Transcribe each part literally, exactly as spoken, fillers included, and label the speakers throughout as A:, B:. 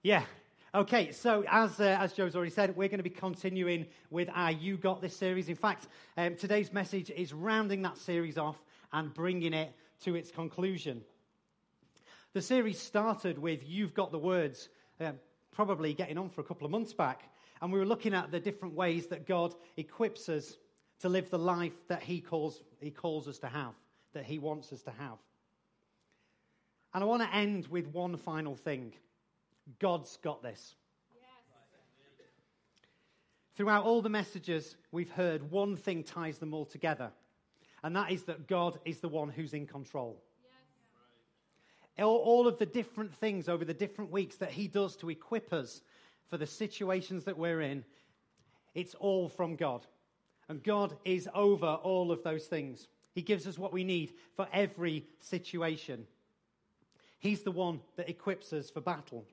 A: Yeah. Okay, so as uh, as Joe's already said, we're going to be continuing with our You Got This series. In fact, um, today's message is rounding that series off and bringing it to its conclusion. The series started with You've Got the Words, uh, probably getting on for a couple of months back, and we were looking at the different ways that God equips us to live the life that He calls He calls us to have, that He wants us to have. And I want to end with one final thing. God's got this. Yes. Throughout all the messages we've heard, one thing ties them all together, and that is that God is the one who's in control. Yes. All, all of the different things over the different weeks that He does to equip us for the situations that we're in, it's all from God. And God is over all of those things. He gives us what we need for every situation. He's the one that equips us for battle.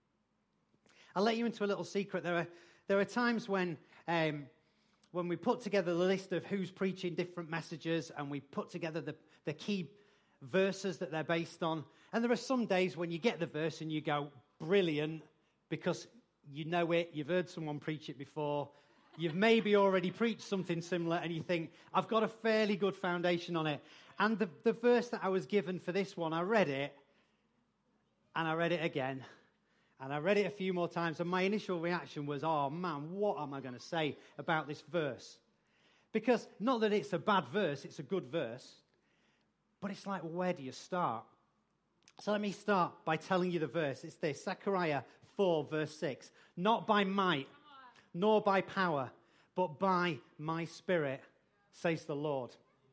A: I'll let you into a little secret. There are there are times when um, when we put together the list of who's preaching different messages and we put together the, the key verses that they're based on. And there are some days when you get the verse and you go, brilliant, because you know it, you've heard someone preach it before, you've maybe already preached something similar, and you think, I've got a fairly good foundation on it. And the, the verse that I was given for this one, I read it, and I read it again. And I read it a few more times, and my initial reaction was, oh man, what am I going to say about this verse? Because not that it's a bad verse, it's a good verse, but it's like, where do you start? So let me start by telling you the verse. It's this, Zechariah four, verse six. Not by might, nor by power, but by my Spirit, says the Lord.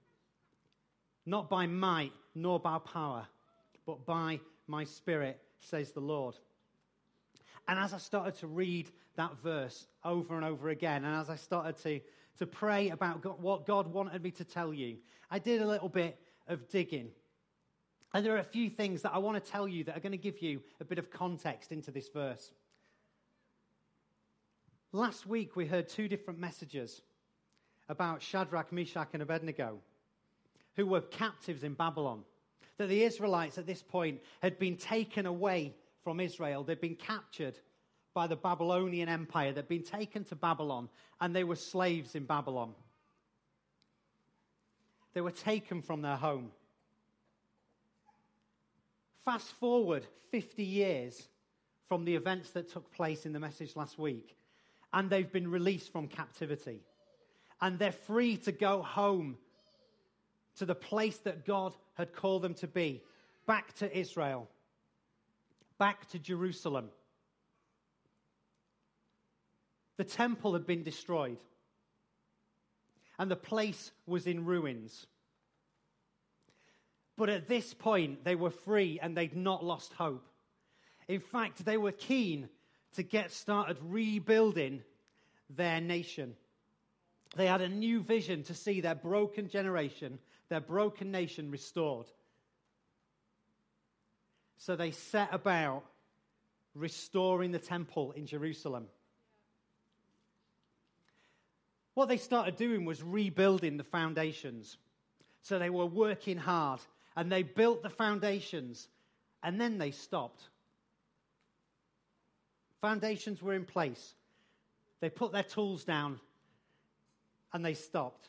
A: Not by might, nor by power, but by my Spirit, says the Lord. And as I started to read that verse over and over again, and as I started to, to pray about God, what God wanted me to tell you, I did a little bit of digging. And there are a few things that I want to tell you that are going to give you a bit of context into this verse. Last week, we heard two different messages about Shadrach, Meshach, and Abednego, who were captives in Babylon. That the Israelites at this point had been taken away from Israel. They'd been captured by the Babylonian Empire. They'd been taken to Babylon, and they were slaves in Babylon. They were taken from their home. Fast forward fifty years from the events that took place in the message last week, and they've been released from captivity. And they're free to go home to the place that God had called them to be, back to Israel, back to Jerusalem. The temple had been destroyed, and the place was in ruins. But at this point, they were free, and they'd not lost hope. In fact, they were keen to get started rebuilding their nation. They had a new vision to see their broken generation, their broken nation restored. So they set about restoring the temple in Jerusalem. What they started doing was rebuilding the foundations. So they were working hard, and they built the foundations, and then they stopped. Foundations were in place. They put their tools down, and they stopped.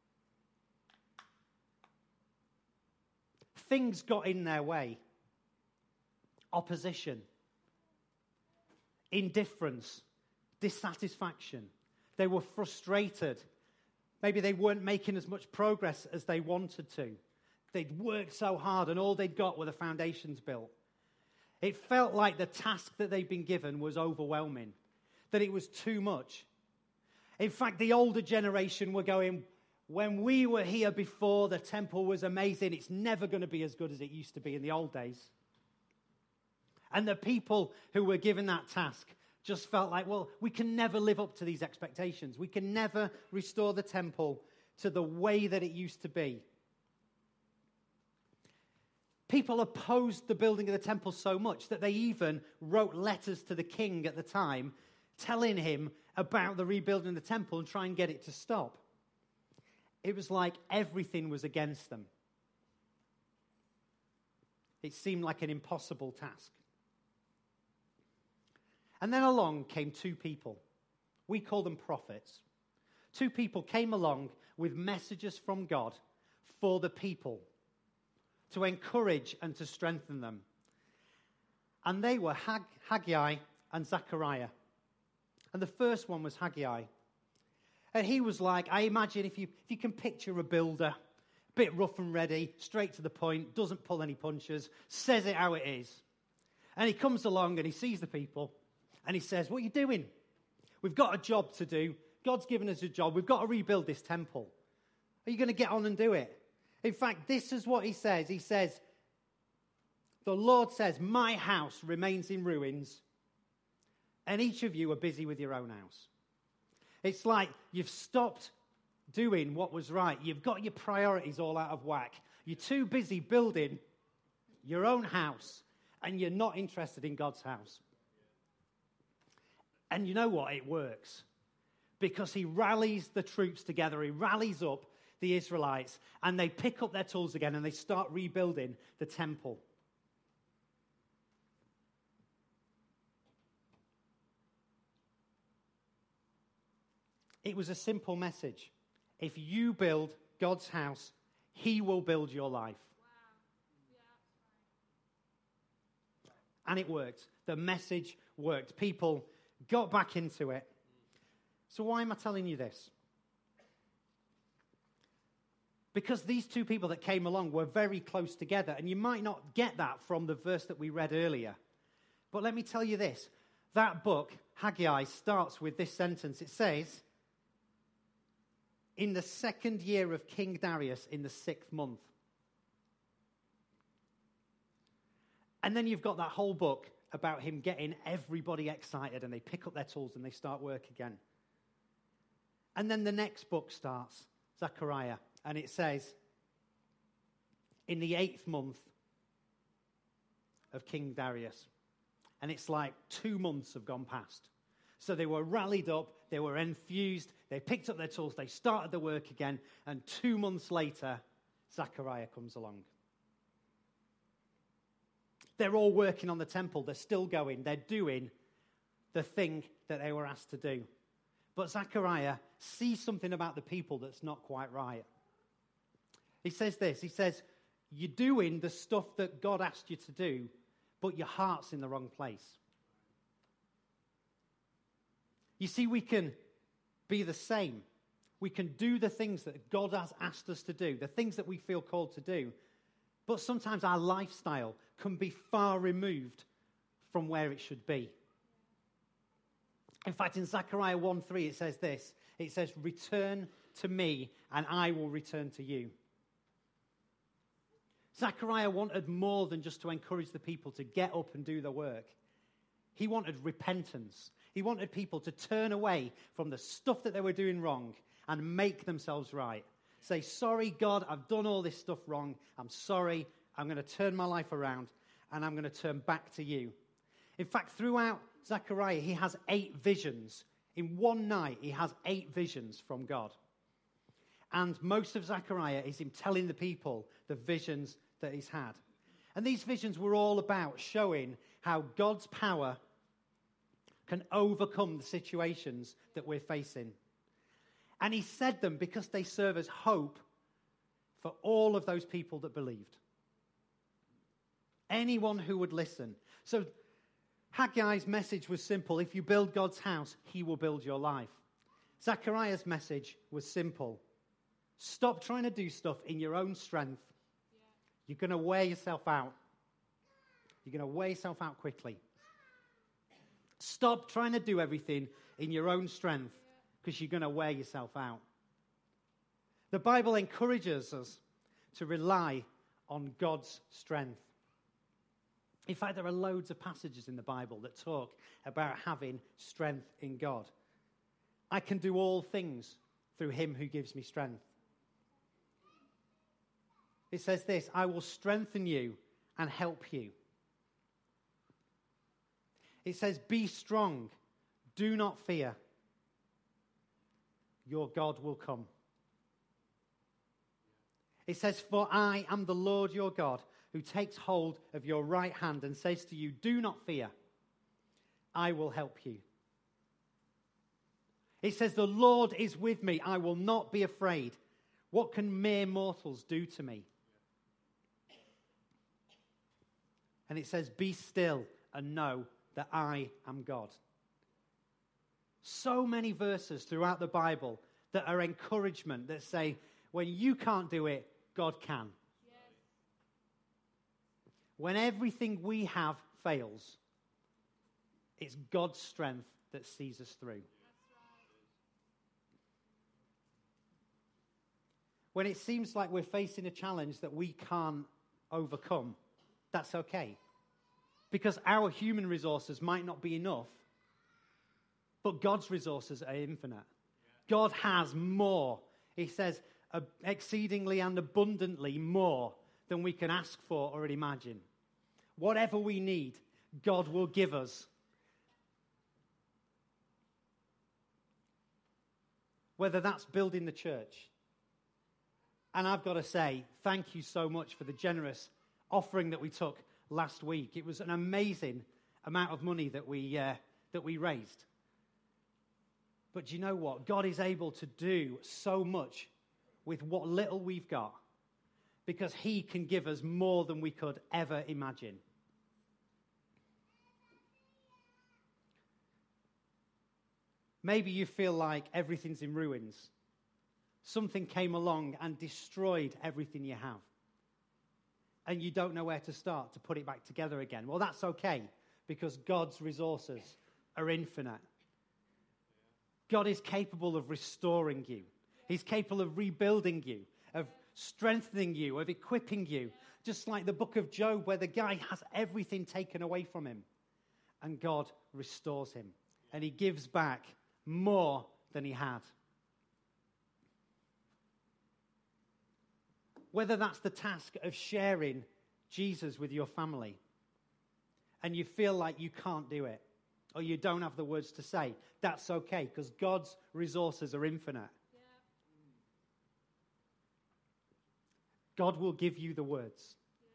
A: Things got in their way. Opposition, indifference, dissatisfaction. They were frustrated. Maybe they weren't making as much progress as they wanted to. They'd worked so hard, and all they'd got were the foundations built. It felt like the task that they'd been given was overwhelming, that it was too much. In fact, the older generation were going, when we were here before, the temple was amazing. It's never going to be as good as it used to be in the old days. And the people who were given that task just felt like, well, we can never live up to these expectations. We can never restore the temple to the way that it used to be. People opposed the building of the temple so much that they even wrote letters to the king at the time telling him about the rebuilding of the temple and try and get it to stop. It was like everything was against them. It seemed like an impossible task. And then along came two people. We call them prophets. Two people came along with messages from God for the people to encourage and to strengthen them. And they were Hag- Haggai and Zechariah. And the first one was Haggai. And he was like, I imagine if you, if you can picture a builder, a bit rough and ready, straight to the point, doesn't pull any punches, says it how it is. And he comes along and he sees the people and he says, what are you doing? We've got a job to do. God's given us a job. We've got to rebuild this temple. Are you going to get on and do it? In fact, this is what he says. He says, the Lord says, my house remains in ruins, and each of you are busy with your own house. It's like you've stopped doing what was right. You've got your priorities all out of whack. You're too busy building your own house, and you're not interested in God's house. And you know what? It works. Because he rallies the troops together. He rallies up the Israelites, and they pick up their tools again, and they start rebuilding the temple. It was a simple message. If you build God's house, he will build your life.
B: Wow. Yeah.
A: And it worked. The message worked. People got back into it. So why am I telling you this? Because these two people that came along were very close together. And you might not get that from the verse that we read earlier. But let me tell you this. That book, Haggai, starts with this sentence. It says, in the second year of King Darius, in the sixth month. And then you've got that whole book about him getting everybody excited, and they pick up their tools and they start work again. And then the next book starts, Zechariah, and it says, in the eighth month of King Darius. And it's like two months have gone past. So they were rallied up, they were enthused, they picked up their tools, they started the work again, and two months later, Zechariah comes along. They're all working on the temple, they're still going, they're doing the thing that they were asked to do. But Zechariah sees something about the people that's not quite right. He says this, he says, you're doing the stuff that God asked you to do, but your heart's in the wrong place. You see, we can be the same. We can do the things that God has asked us to do, the things that we feel called to do. But sometimes our lifestyle can be far removed from where it should be. In fact, in Zechariah one three, it says this. It says, return to me, and I will return to you. Zechariah wanted more than just to encourage the people to get up and do the work. He wanted repentance. He wanted people to turn away from the stuff that they were doing wrong and make themselves right. Say, sorry, God, I've done all this stuff wrong. I'm sorry. I'm going to turn my life around, and I'm going to turn back to you. In fact, throughout Zechariah, he has eight visions. In one night, he has eight visions from God. And most of Zechariah is him telling the people the visions that he's had. And these visions were all about showing how God's power can overcome the situations that we're facing. And he said them because they serve as hope for all of those people that believed. Anyone who would listen. So Haggai's message was simple. If you build God's house, he will build your life. Zechariah's message was simple. Stop trying to do stuff in your own strength. Yeah. You're going to wear yourself out. You're going to wear yourself out quickly. Stop trying to do everything in your own strength, because you're going to wear yourself out. The Bible encourages us to rely on God's strength. In fact, there are loads of passages in the Bible that talk about having strength in God. I can do all things through him who gives me strength. It says this, I will strengthen you and help you. It says, be strong, do not fear. Your God will come. It says, for I am the Lord your God, who takes hold of your right hand and says to you, do not fear. I will help you. It says, the Lord is with me. I will not be afraid. What can mere mortals do to me? And it says, be still and know that I am God. So many verses throughout the Bible that are encouragement, that say, when you can't do it, God can. Yes. When everything we have fails, it's God's strength that sees us through. When it seems like we're facing a challenge that we can't overcome, that's okay. Because our human resources might not be enough, but God's resources are infinite. God has more. He says, exceedingly and abundantly more than we can ask for or imagine. Whatever we need, God will give us. Whether that's building the church. And I've got to say, thank you so much for the generous offering that we took last week. It was an amazing amount of money that we uh, that we raised. But do you know what? God is able to do so much with what little we've got, because he can give us more than we could ever imagine. Maybe you feel like everything's in ruins. Something came along and destroyed everything you have. And you don't know where to start to put it back together again. Well, that's okay, because God's resources are infinite. God is capable of restoring you. He's capable of rebuilding you, of strengthening you, of equipping you. Just like the book of Job, where the guy has everything taken away from him. And God restores him. And he gives back more than he had. Whether that's the task of sharing Jesus with your family, and you feel like you can't do it, or you don't have the words to say, that's okay, because God's resources are infinite. Yeah. God will give you the words. Yeah.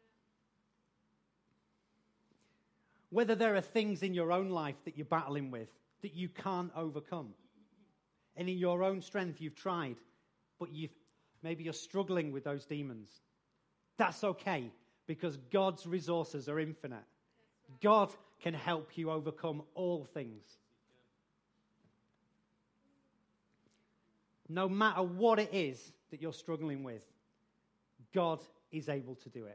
A: Whether there are things in your own life that you're battling with that you can't overcome, and in your own strength you've tried, but you've maybe you're struggling with those demons. That's okay, because God's resources are infinite. Right. God can help you overcome all things. No matter what it is that you're struggling with, God is able to do it.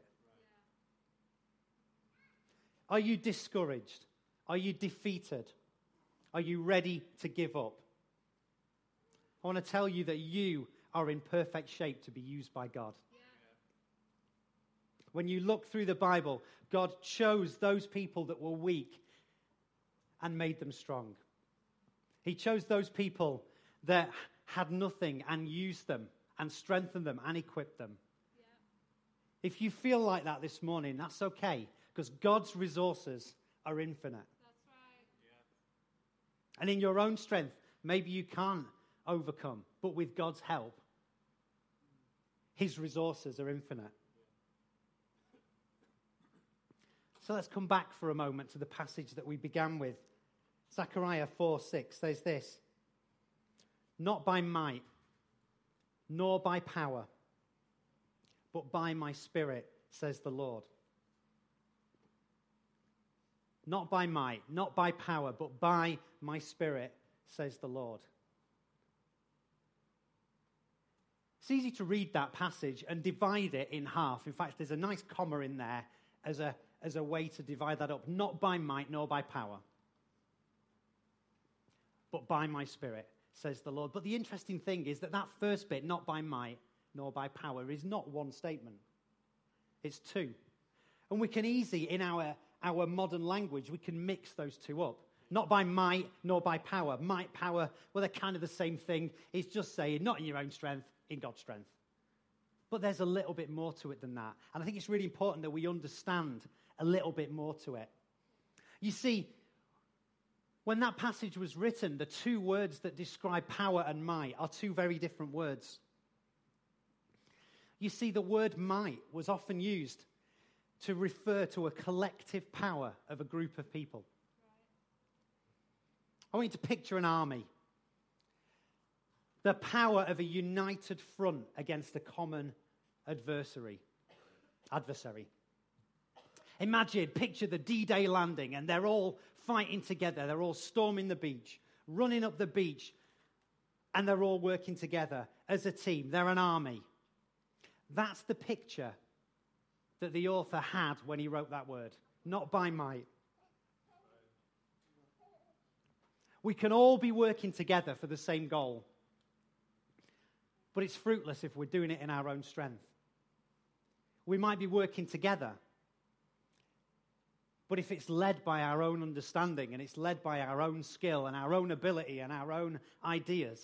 A: Right. Are you discouraged? Are you defeated? Are you ready to give up? I want to tell you that you are in perfect shape to be used by God. Yeah. When you look through the Bible, God chose those people that were weak and made them strong. He chose those people that had nothing and used them and strengthened them and equipped them. Yeah. If you feel like that this morning, that's okay, because God's resources are infinite. That's right. Yeah. And in your own strength, maybe you can't overcome, but with God's help, his resources are infinite. So let's come back for a moment to the passage that we began with. Zechariah four six says this: not by might, nor by power, but by my Spirit, says the Lord. Not by might, not by power, but by my Spirit, says the Lord. It's easy to read that passage and divide it in half. In fact, there's a nice comma in there as a, as a way to divide that up. Not by might nor by power, but by my Spirit, says the Lord. But the interesting thing is that that first bit, not by might nor by power, is not one statement. It's two. And we can easily, in our, our modern language, we can mix those two up. Not by might nor by power. Might, power, well, they're kind of the same thing. It's just saying, not in your own strength, in God's strength. But there's a little bit more to it than that. And I think it's really important that we understand a little bit more to it. You see, when that passage was written, the two words that describe power and might are two very different words. You see, the word might was often used to refer to a collective power of a group of people. I want you to picture an army. The power of a united front against a common adversary. Adversary. Imagine, picture the D-Day landing, and they're all fighting together. They're all storming the beach, running up the beach, and they're all working together as a team. They're an army. That's the picture that the author had when he wrote that word. Not by might. We can all be working together for the same goal. But it's fruitless if we're doing it in our own strength. We might be working together. But if it's led by our own understanding and it's led by our own skill and our own ability and our own ideas,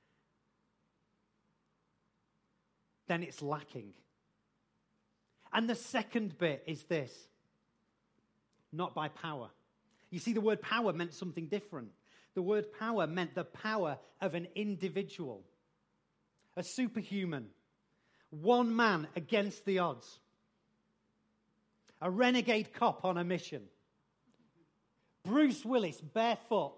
A: then it's lacking. And the second bit is this: not by power. You see, the word power meant something different. The word power meant the power of an individual, a superhuman, one man against the odds, a renegade cop on a mission, Bruce Willis barefoot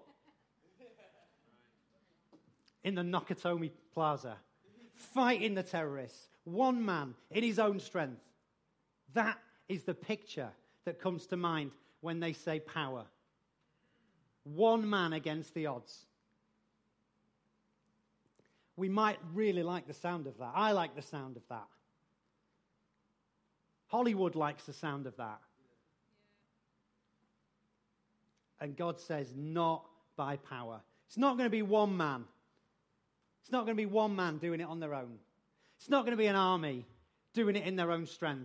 A: in the Nakatomi Plaza, fighting the terrorists, one man in his own strength. That is the picture that comes to mind when they say power. One man against the odds. We might really like the sound of that. I like the sound of that. Hollywood likes the sound of that. And God says, not by power. It's not going to be one man. It's not going to be one man doing it on their own. It's not going to be an army doing it in their own strength.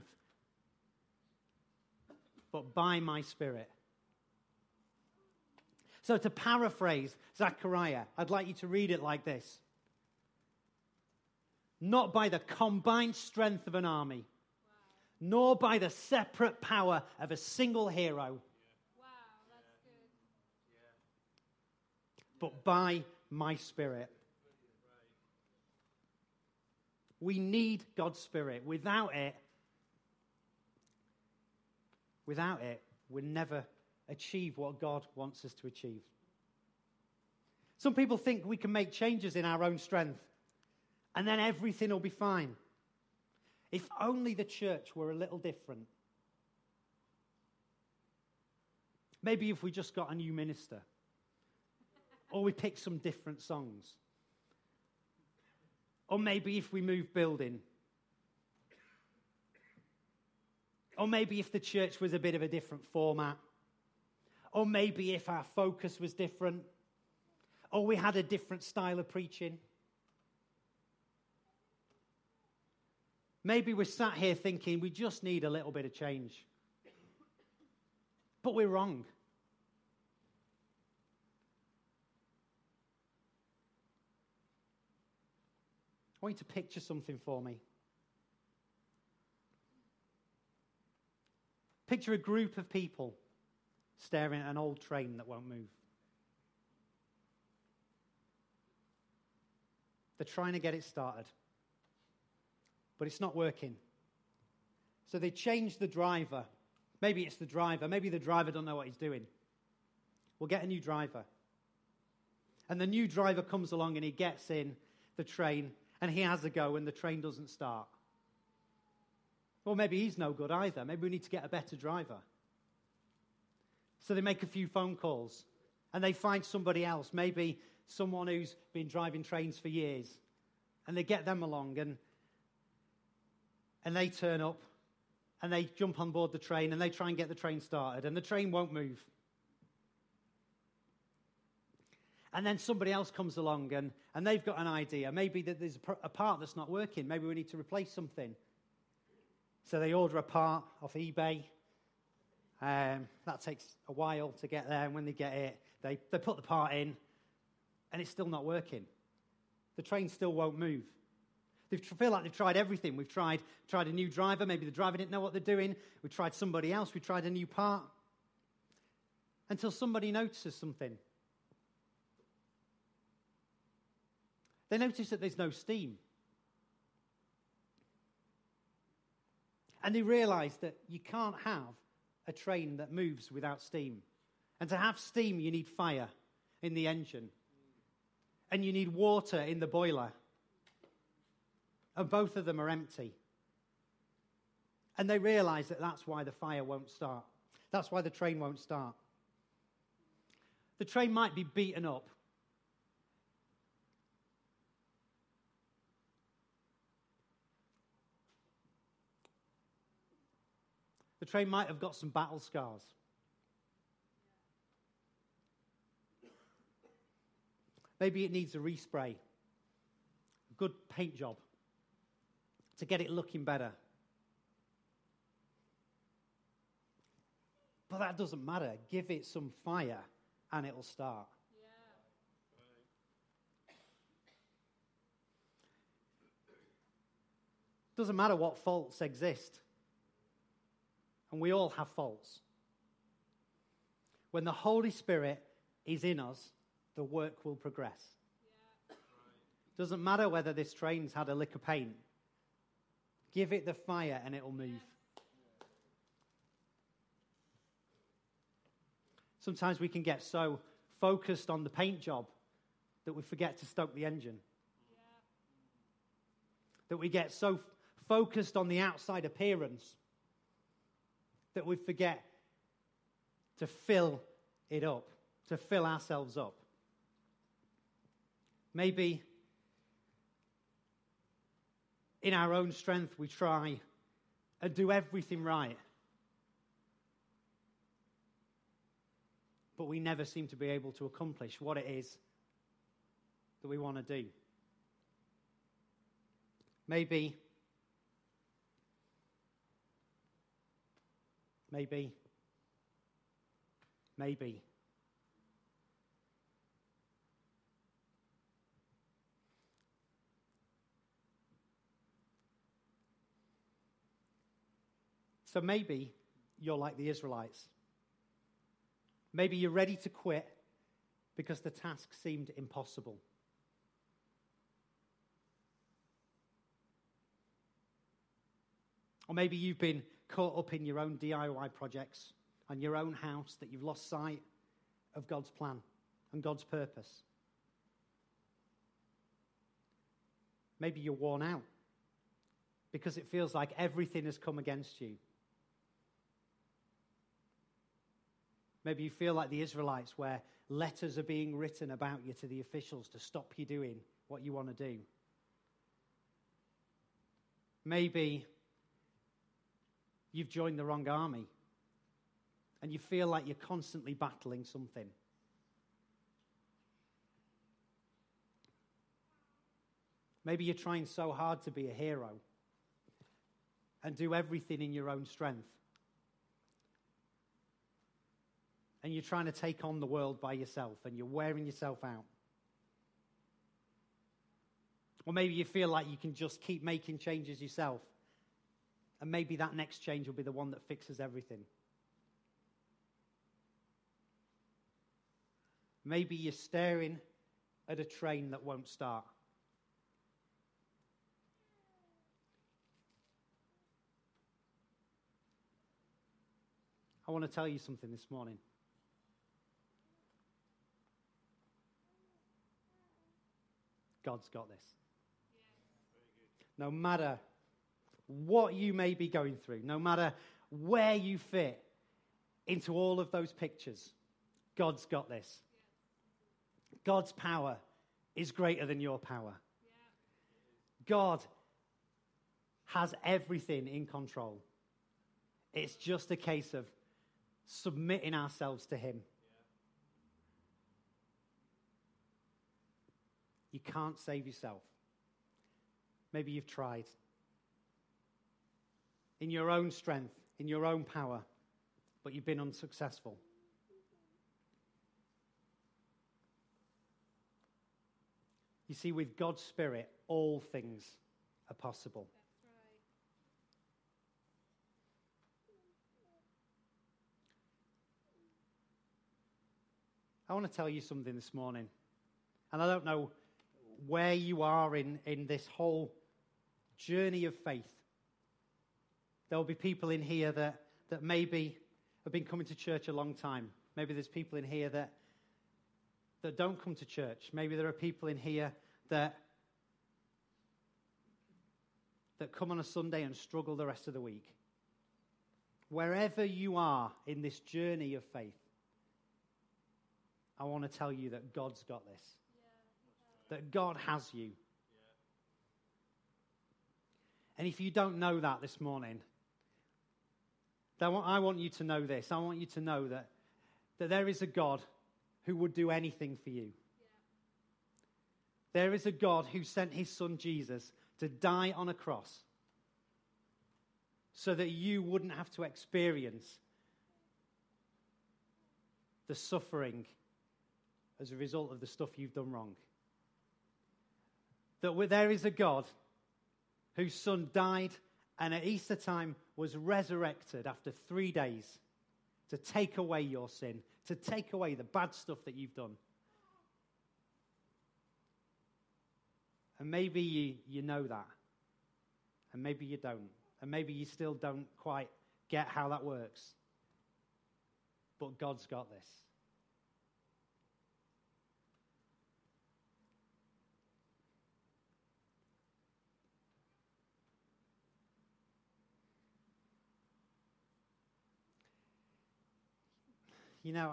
A: But by my Spirit. So to paraphrase Zechariah, I'd like you to read it like this. Not by the combined strength of an army, wow. nor by the separate power of a single hero,
B: Wow, that's good.
A: but by my Spirit. We need God's Spirit. Without it, without it, we'll never achieve what God wants us to achieve. Some people think we can make changes in our own strength, and then everything will be fine. If only the church were a little different. Maybe if we just got a new minister, or we picked some different songs. Or maybe if we moved building. Or maybe if the church was a bit of a different format. Or maybe if our focus was different. Or we had a different style of preaching. Maybe we're sat here thinking we just need a little bit of change. But we're wrong. I want you to picture something for me. Picture a group of people staring at an old train that won't move. They're trying to get it started, but it's not working. So they change the driver. Maybe it's the driver. Maybe the driver doesn't know what he's doing. We'll get a new driver. And the new driver comes along and he gets in the train and he has a go and the train doesn't start. Well, maybe he's no good either. Maybe we need to get a better driver. So they make a few phone calls and they find somebody else, maybe someone who's been driving trains for years. And they get them along and, and they turn up and they jump on board the train and they try and get the train started and the train won't move. And then somebody else comes along and, and they've got an idea. Maybe that there's a part that's not working. Maybe we need to replace something. So they order a part off eBay. Um, that takes a while to get there. And when they get it, they, they put the part in and it's still not working. The train still won't move. They feel like they've tried everything. We've tried, tried a new driver. Maybe the driver didn't know what they're doing. We tried somebody else. We tried a new part. Until somebody notices something. They notice that there's no steam. And they realize that you can't have a train that moves without steam. And to have steam, you need fire. in the engine, and you need water in the boiler, and both of them are empty. And they realize that that's why the fire won't start. That's why the train won't start. The train might be beaten up. The train might have got some battle scars. Maybe it needs a respray, a good paint job to get it looking better. But that doesn't matter. Give it some fire and it'll start.
B: Yeah.
A: Doesn't matter what faults exist. And we all have faults. When the Holy Spirit is in us, the work will progress.
B: Yeah.
A: Doesn't matter whether this train's had a lick of paint. Give it the fire and it'll move. Sometimes we can get so focused on the paint job that we forget to stoke the engine.
B: Yeah.
A: That we get so f- focused on the outside appearance that we forget to fill it up, to fill ourselves up. Maybe in our own strength we try and do everything right, but we never seem to be able to accomplish what it is that we want to do. Maybe, maybe, maybe. So maybe you're like the Israelites. Maybe you're ready to quit because the task seemed impossible. Or maybe you've been caught up in your own D I Y projects and your own house that you've lost sight of God's plan and God's purpose. Maybe you're worn out because it feels like everything has come against you. Maybe you feel like the Israelites, where letters are being written about you to the officials to stop you doing what you want to do. Maybe you've joined the wrong army and you feel like you're constantly battling something. Maybe you're trying so hard to be a hero and do everything in your own strength. And you're trying to take on the world by yourself and you're wearing yourself out. Or maybe you feel like you can just keep making changes yourself. And maybe that next change will be the one that fixes everything. Maybe you're staring at a train that won't start. I want to tell you something this morning. God's got this. No matter what you may be going through, no matter where you fit into all of those pictures, God's got this. God's power is greater than your power. God has everything in control. It's just a case of submitting ourselves to Him. You can't save yourself. Maybe you've tried. In your own strength, in your own power, but you've been unsuccessful. You see, with God's Spirit, all things are possible.
B: That's right.
A: I want to tell you something this morning. And I don't know where you are in, in this whole journey of faith. There will be people in here that, that maybe have been coming to church a long time. Maybe there's people in here that that don't come to church. Maybe there are people in here that, that come on a Sunday and struggle the rest of the week. Wherever you are in this journey of faith, I want to tell you that God's got this. Yeah. That God has you. Yeah. And if you don't know that this morning, then I want you to know this. I want you to know that, that there is a God who would do anything for you. Yeah. There is a God who sent his son Jesus to die on a cross so that you wouldn't have to experience the suffering as a result of the stuff you've done wrong. That there is a God whose son died and at Easter time was resurrected after three days to take away your sin, to take away the bad stuff that you've done. And maybe you, you know that, and maybe you don't. And maybe you still don't quite get how that works. But God's got this. You know,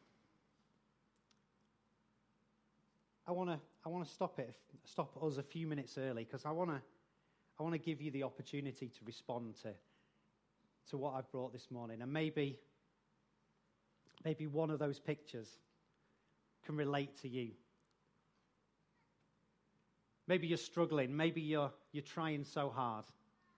A: I want to I want to stop it, stop us a few minutes early because I want to I want to give you the opportunity to respond to, to what I've brought this morning. And maybe, maybe one of those pictures can relate to you. Maybe you're struggling. Maybe you're, you're trying so hard.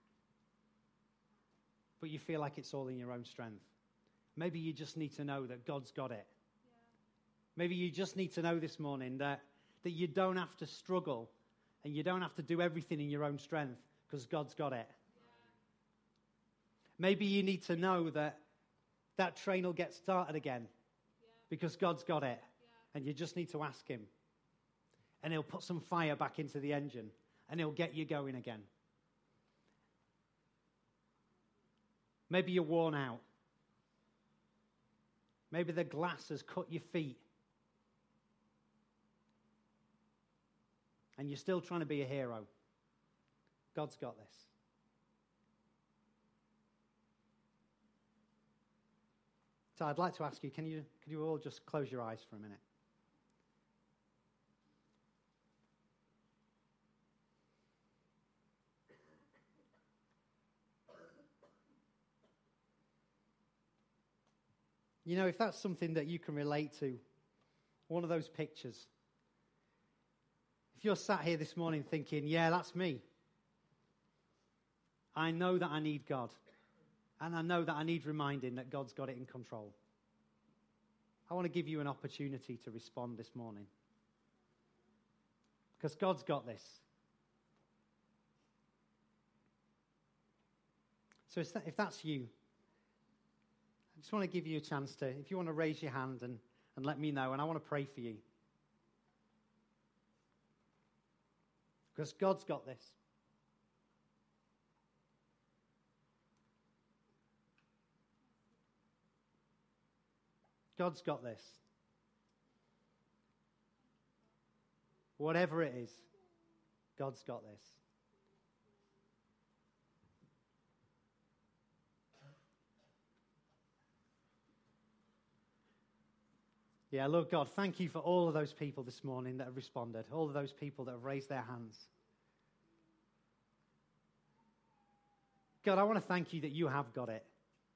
A: But you feel like it's all in your own strength. Maybe you just need to know that God's got it. Yeah. Maybe you just need to know this morning that, that you don't have to struggle and you don't have to do everything in your own strength because God's got it. Yeah. Maybe you need to know that that train will get started again yeah. because God's got it. Yeah. And you just need to ask him. And he'll put some fire back into the engine and he'll get you going again. Maybe you're worn out. Maybe the glass has cut your feet. And you're still trying to be a hero. God's got this. So I'd like to ask you, can you, can you all just close your eyes for a minute? You know, if that's something that you can relate to, one of those pictures. If you're sat here this morning thinking, yeah, that's me. I know that I need God. And I know that I need reminding that God's got it in control. I want to give you an opportunity to respond this morning. Because God's got this. So if that's you, I just want to give you a chance to, if you want to raise your hand and, and let me know, and I want to pray for you. Because God's got this. God's got this. Whatever it is, God's got this. Yeah, Lord God, thank you for all of those people this morning that have responded, all of those people that have raised their hands. God, I want to thank you that you have got it.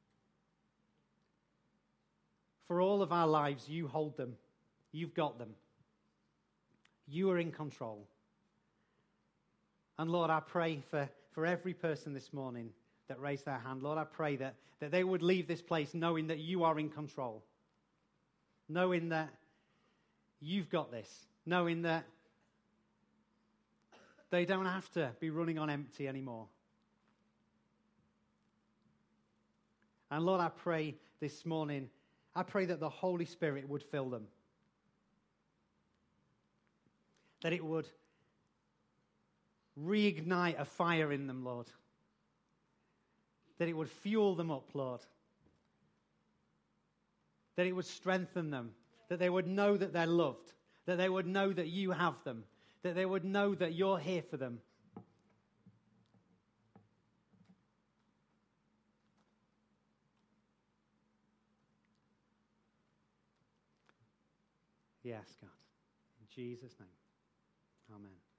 A: For all of our lives, you hold them. You've got them. You are in control. And Lord, I pray for, for every person this morning that raised their hand. Lord, I pray that, that they would leave this place knowing that you are in control. Knowing that you've got this. Knowing that they don't have to be running on empty anymore. And Lord, I pray this morning, I pray that the Holy Spirit would fill them. That it would reignite a fire in them, Lord. That it would fuel them up, Lord. That it would strengthen them. That they would know that they're loved. that they would know that you have them, that they would know that you're here for them. Yes, God. In Jesus' name. Amen.